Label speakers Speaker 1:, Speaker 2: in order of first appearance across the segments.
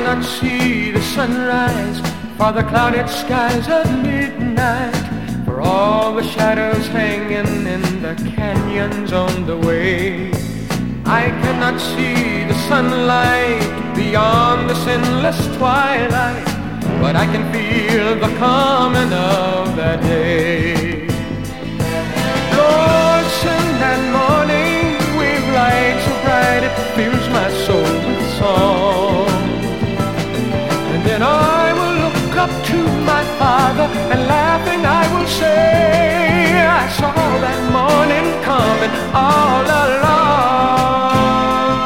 Speaker 1: cannot see the sunrise for the clouded skies at midnight, for all the shadows hanging in the canyons on the way. I cannot see the sunlight beyond this endless twilight, but I can feel the coming of that day. Lord, send that morning with light so bright it fills my soul with song. And then I will look up to my Father, and laughing I will say, I saw that morning coming all along.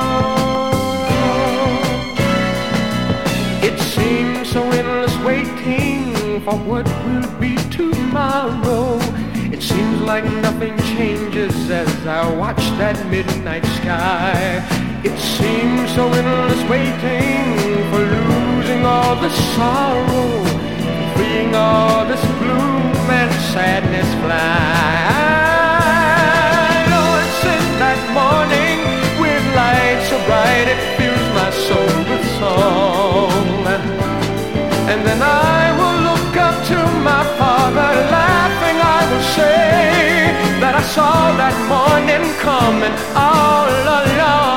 Speaker 1: It seems so endless waiting for what will be tomorrow. It seems like nothing changes as I watch that midnight sky. It seems so endless waiting for losing all the sorrow, freeing all this gloom and sadness fly. Lord, send that morning with light so bright it fills my soul with song. And then I will look up to my Father, laughing I will say that I saw that morning coming all along.